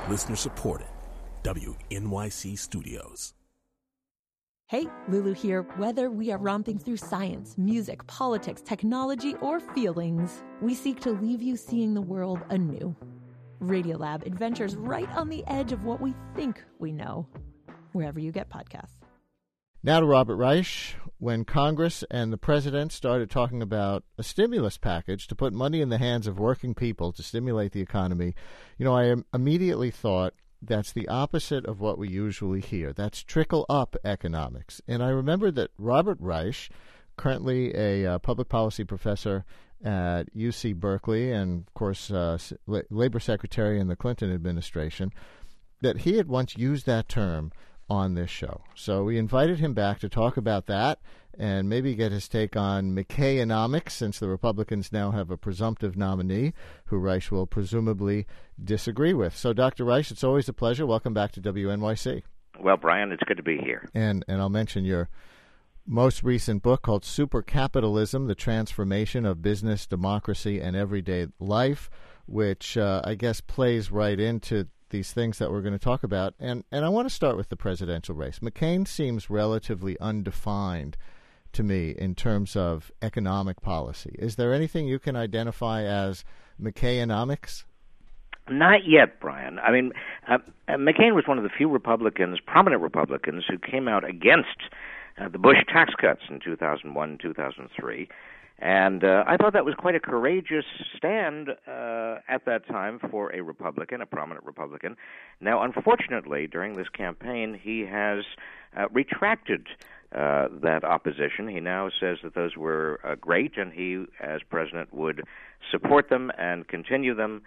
Listener supported. WNYC Studios. Hey, Lulu here. Whether we are romping through science, music, politics, technology, or feelings, we seek to leave you seeing the world anew. Radiolab adventures right on the edge of what we think we know, wherever you get podcasts. Now to Robert Reich. When Congress and the president started talking about a stimulus package to put money in the hands of working people to stimulate the economy, I immediately thought that's the opposite of what we usually hear. That's trickle-up economics. And I remember that Robert Reich, currently a public policy professor at UC Berkeley and, of course, labor secretary in the Clinton administration, that he had once used that term on this show. So we invited him back to talk about that and maybe get his take on McKayonomics, since the Republicans now have a presumptive nominee who Reich will presumably disagree with. So, Dr. Reich, it's always a pleasure. Welcome back to WNYC. Well, Brian, it's good to be here. And I'll mention your most recent book called Supercapitalism, The Transformation of Business, Democracy, and Everyday Life, which I guess plays right into these things that we're going to talk about. And I want to start with the presidential race. McCain seems relatively undefined to me in terms of economic policy. Is there anything you can identify as McKayonomics? Not yet, Brian. I mean, McCain was one of the few Republicans, prominent Republicans, who came out against the Bush tax cuts in 2001, 2003. And I thought that was quite a courageous stand at that time for a Republican, a prominent Republican. Now, unfortunately, during this campaign, he has retracted that opposition. He now says that those were great, and he, as president, would support them and continue them.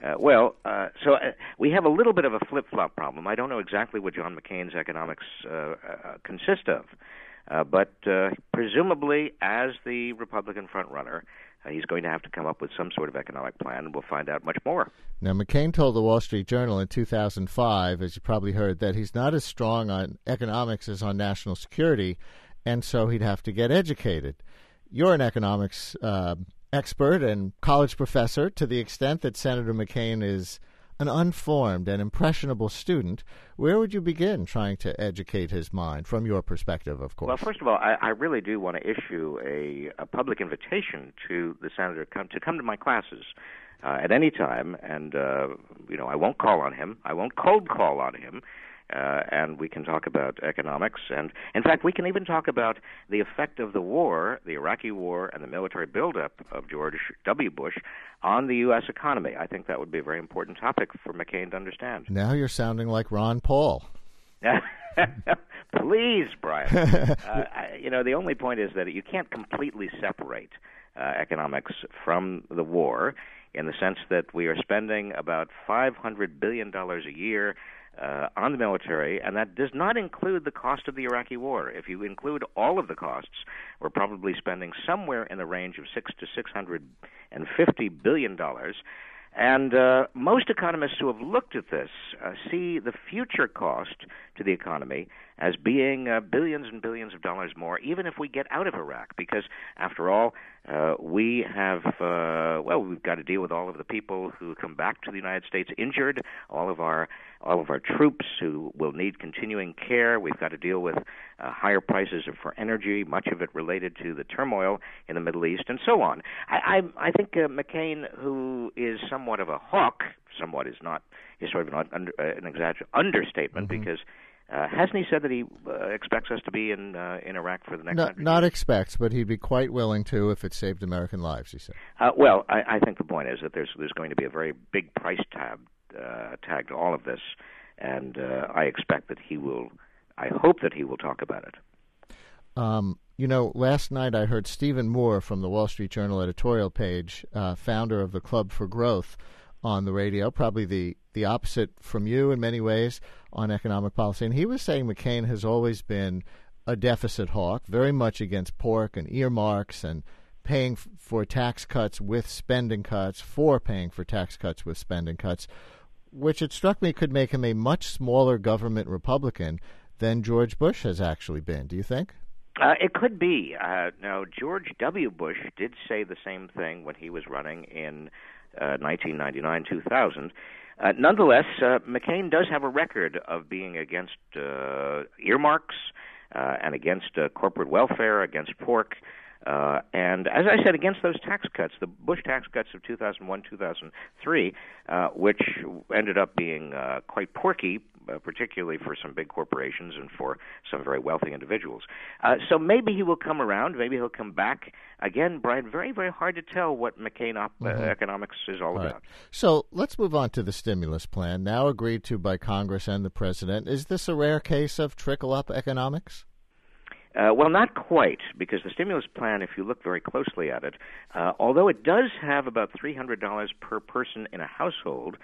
So we have a little bit of a flip-flop problem. I don't know exactly what John McCain's economics consist of. But presumably, as the Republican frontrunner, he's going to have to come up with some sort of economic plan, and we'll find out much more. Now, McCain told the Wall Street Journal in 2005, as you probably heard, that he's not as strong on economics as on national security, and so he'd have to get educated. You're an economics expert and college professor. To the extent that Senator McCain is an unformed and impressionable student, where would you begin trying to educate his mind, from your perspective, of course? Well, first of all, I really do want to issue a public invitation to the senator to come to my classes at any time, and I won't call on him. I won't cold call on him. And we can talk about economics. And, in fact, we can even talk about the effect of the war, the Iraqi war, and the military buildup of George W. Bush on the U.S. economy. I think that would be a very important topic for McCain to understand. Now you're sounding like Ron Paul. Please, Brian. The only point is that you can't completely separate economics from the war, in the sense that we are spending about $500 billion a year on the military, and that does not include the cost of the Iraqi war. If you include all of the costs, we're probably spending somewhere in the range of $600 to $650 billion. And most economists who have looked at this see the future cost to the economy as being billions and billions of dollars more, even if we get out of Iraq, because, after all, we've got to deal with all of the people who come back to the United States injured, all of our troops who will need continuing care. We've got to deal with higher prices for energy, much of it related to the turmoil in the Middle East, and so on. I think McCain, who is somewhat of a hawk, is sort of an understatement, mm-hmm. because hasn't he said that he expects us to be in Iraq for the next 100 years? Not expects, but he'd be quite willing to if it saved American lives, he said. I think the point is that there's going to be a very big price tag to all of this, and I hope that he will talk about it. Last night I heard Stephen Moore from the Wall Street Journal editorial page, founder of the Club for Growth, on the radio, probably the opposite from you in many ways on economic policy. And he was saying McCain has always been a deficit hawk, very much against pork and earmarks and paying for tax cuts with spending cuts, for paying for tax cuts with spending cuts, which it struck me could make him a much smaller government Republican than George Bush has actually been. Do you think? It could be. Now, George W. Bush did say the same thing when he was running in 1999, 2000. Nonetheless, McCain does have a record of being against earmarks and against corporate welfare, against pork, and as I said, against those tax cuts, the Bush tax cuts of 2001, 2003, which ended up being quite porky, particularly for some big corporations and for some very wealthy individuals. So maybe he will come around. Maybe he'll come back. Again, Brian, very, very hard to tell what McCain economics is all about. Right. So let's move on to the stimulus plan, now agreed to by Congress and the president. Is this a rare case of trickle-up economics? Well, not quite, because the stimulus plan, if you look very closely at it, although it does have about $300 per person in a household,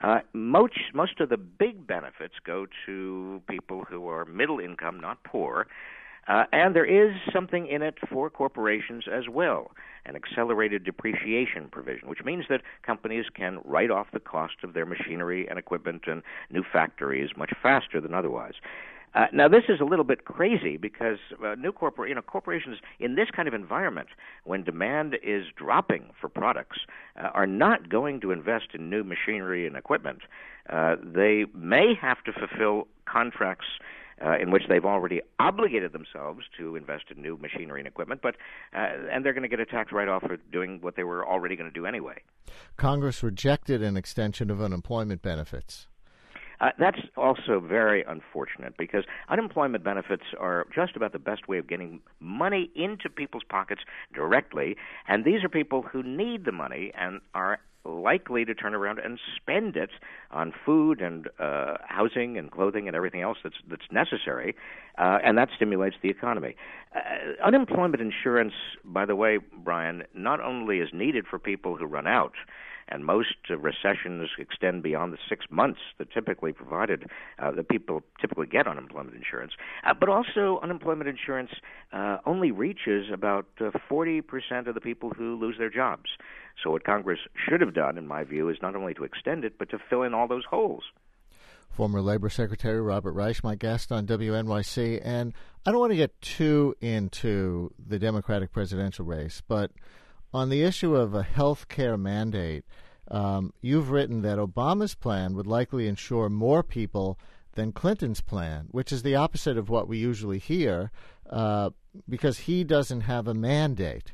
most of the big benefits go to people who are middle income, not poor. And there is something in it for corporations as well, an accelerated depreciation provision, which means that companies can write off the cost of their machinery and equipment and new factories much faster than otherwise. Now, this is a little bit crazy because corporations in this kind of environment, when demand is dropping for products, are not going to invest in new machinery and equipment. They may have to fulfill contracts in which they've already obligated themselves to invest in new machinery and equipment, but and they're going to get a tax write-off for doing what they were already going to do anyway. Congress rejected an extension of unemployment benefits. That's also very unfortunate because unemployment benefits are just about the best way of getting money into people's pockets directly, and these are people who need the money and are likely to turn around and spend it on food and housing and clothing and everything else that's necessary, and that stimulates the economy. Unemployment insurance, by the way, Brian, not only is needed for people who run out, and most recessions extend beyond the 6 months that typically provided that people typically get unemployment insurance. But also, unemployment insurance only reaches about 40% of the people who lose their jobs. So what Congress should have done, in my view, is not only to extend it, but to fill in all those holes. Former Labor Secretary Robert Reich, my guest on WNYC. And I don't want to get too into the Democratic presidential race, but on the issue of a health care mandate, you've written that Obama's plan would likely insure more people than Clinton's plan, which is the opposite of what we usually hear, because he doesn't have a mandate.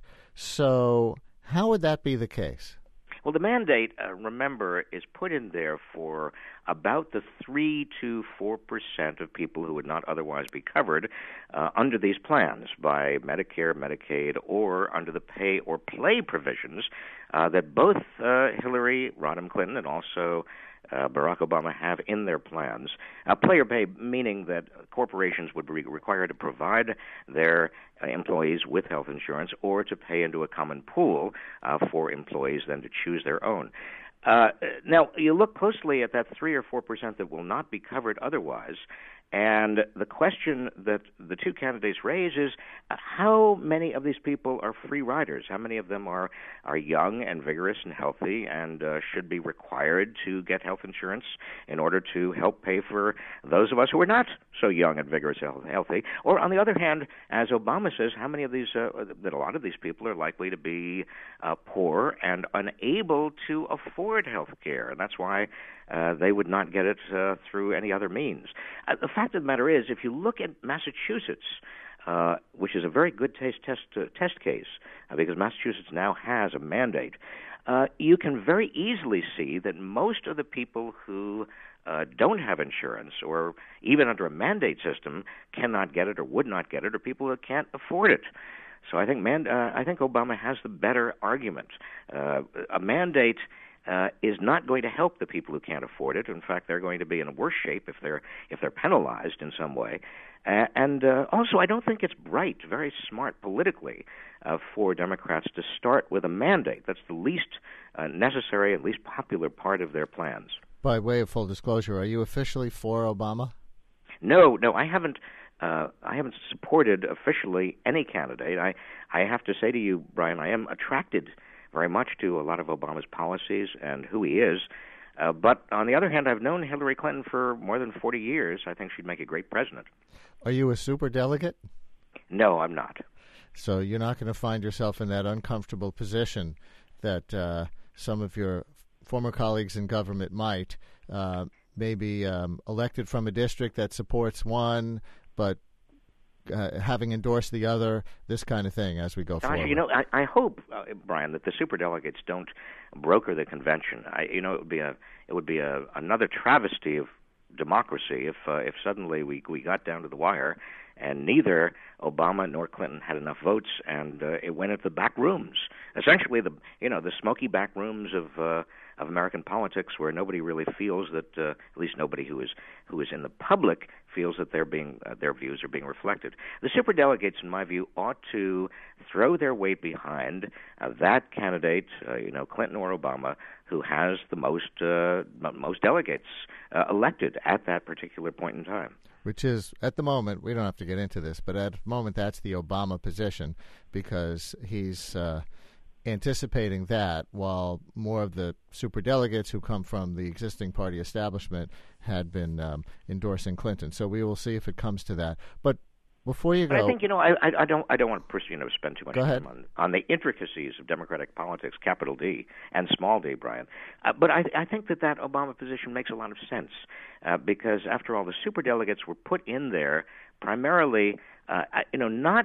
So how would that be the case? Well, the mandate, remember, is put in there for about the 3 to 4% of people who would not otherwise be covered under these plans by Medicare, Medicaid, or under the pay or play provisions that both Hillary Rodham Clinton and also Barack Obama have in their plans. Play or pay, meaning that corporations would be required to provide their employees with health insurance or to pay into a common pool for employees then to choose their own. Now, you look closely at that 3 or 4% that will not be covered otherwise, and the question that the two candidates raise is how many of these people are free riders? How many of them are young and vigorous and healthy and should be required to get health insurance in order to help pay for those of us who are not so young and vigorous and healthy? Or on the other hand, as Obama says, how many of these, that a lot of these people are likely to be poor and unable to afford health care, and that's why they would not get it through any other means. The fact of the matter is, if you look at Massachusetts, which is a very good test case, because Massachusetts now has a mandate, you can very easily see that most of the people who don't have insurance or even under a mandate system cannot get it or would not get it, or people who can't afford it. So I think Obama has the better argument. A mandate is not going to help the people who can't afford it. In fact, they're going to be in worse shape if they're penalized in some way. And also, I don't think it's very smart politically for Democrats to start with a mandate. That's the least necessary and least popular part of their plans. By way of full disclosure, are you officially for Obama? No, I haven't. I haven't supported officially any candidate. I have to say to you, Brian, I am attracted very much to a lot of Obama's policies and who he is. But on the other hand, I've known Hillary Clinton for more than 40 years. I think she'd make a great president. Are you a superdelegate? No, I'm not. So you're not going to find yourself in that uncomfortable position that some of your former colleagues in government might, maybe elected from a district that supports one, but having endorsed the other, this kind of thing as we go forward. You know, I hope, Brian, that the superdelegates don't broker the convention. It would be another travesty of democracy if suddenly we got down to the wire and neither Obama nor Clinton had enough votes, and it went into the back rooms, essentially the smoky back rooms of American politics, where nobody really feels that, at least nobody who is in the public feels that their views are being reflected. The superdelegates, in my view, ought to throw their weight behind that candidate, Clinton or Obama, who has the most delegates elected at that particular point in time. Which is, at the moment, we don't have to get into this, but at the moment that's the Obama position, because he's anticipating that, while more of the superdelegates who come from the existing party establishment had been endorsing Clinton. So we will see if it comes to that. But before you go, I think I don't want to spend too much time on the intricacies of Democratic politics, capital D and small d, Brian. But I think that Obama position makes a lot of sense because, after all, the superdelegates were put in there primarily, not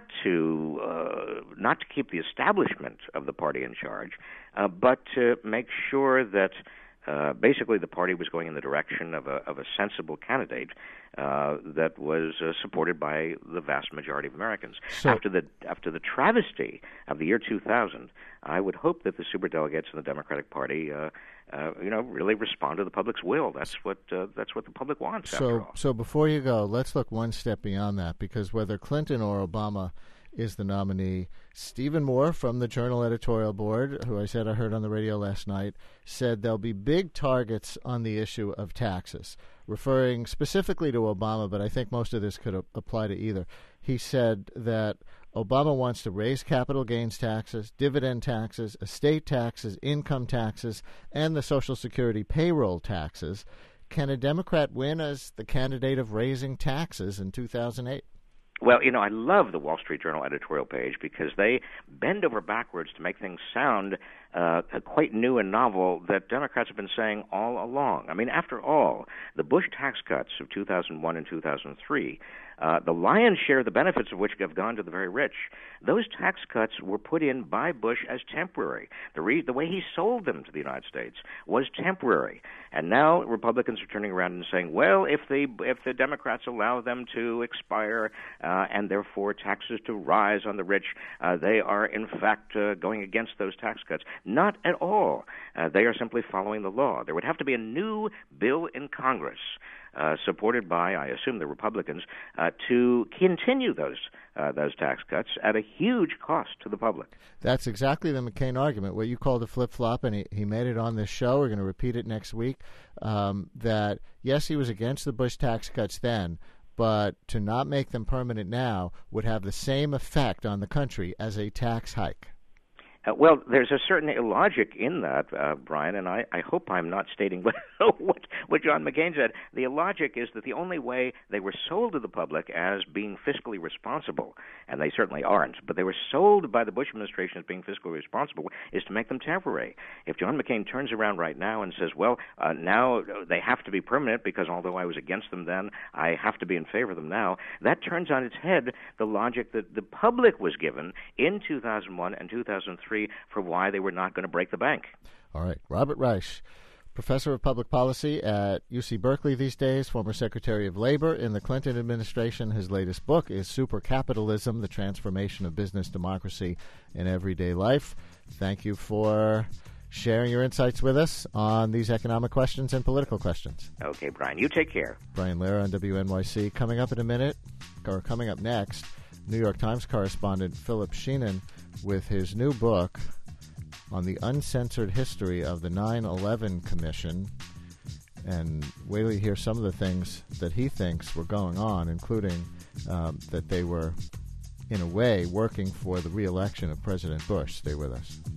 to keep the establishment of the party in charge, but to make sure that basically the party was going in the direction of a sensible candidate that was supported by the vast majority of Americans. So, after the travesty of the year 2000, I would hope that the superdelegates in the Democratic Party, really respond to the public's will. That's what the public wants. After all. So before you go, let's look one step beyond that, because whether Clinton or Obama is the nominee, Stephen Moore from the Journal editorial board, who I said I heard on the radio last night, said there'll be big targets on the issue of taxes, referring specifically to Obama, but I think most of this could apply to either. He said that Obama wants to raise capital gains taxes, dividend taxes, estate taxes, income taxes, and the Social Security payroll taxes. Can a Democrat win as the candidate of raising taxes in 2008? Well, I love the Wall Street Journal editorial page because they bend over backwards to make things sound quite new and novel that Democrats have been saying all along. I mean, after all, the Bush tax cuts of 2001 and 2003, the lion's share of the benefits of which have gone to the very rich, those tax cuts were put in by Bush as temporary. The way he sold them to the United States was temporary. And now Republicans are turning around and saying, well, if the Democrats allow them to expire and therefore taxes to rise on the rich, they are in fact going against those tax cuts. Not at all. They are simply following the law. There would have to be a new bill in Congress supported by, I assume, the Republicans, to continue those tax cuts at a huge cost to the public. That's exactly the McCain argument, what you called a flip-flop, and he made it on this show. We're going to repeat it next week, that, yes, he was against the Bush tax cuts then, but to not make them permanent now would have the same effect on the country as a tax hike. Well, there's a certain illogic in that, Brian, and I hope I'm not stating what John McCain said. The illogic is that the only way they were sold to the public as being fiscally responsible, and they certainly aren't, but they were sold by the Bush administration as being fiscally responsible, is to make them temporary. If John McCain turns around right now and says, well, now they have to be permanent because although I was against them then, I have to be in favor of them now, that turns on its head the logic that the public was given in 2001 and 2003 for why they were not going to break the bank. All right. Robert Reich, professor of public policy at UC Berkeley these days, former Secretary of Labor in the Clinton administration. His latest book is Supercapitalism, The Transformation of Business Democracy in Everyday Life. Thank you for sharing your insights with us on these economic questions and political questions. Okay, Brian. You take care. Brian Lehrer on WNYC. Coming up next, New York Times correspondent Philip Sheehan with his new book on the uncensored history of the 9/11 Commission. And wait till you hear some of the things that he thinks were going on, including that they were, in a way, working for the re-election of President Bush. Stay with us.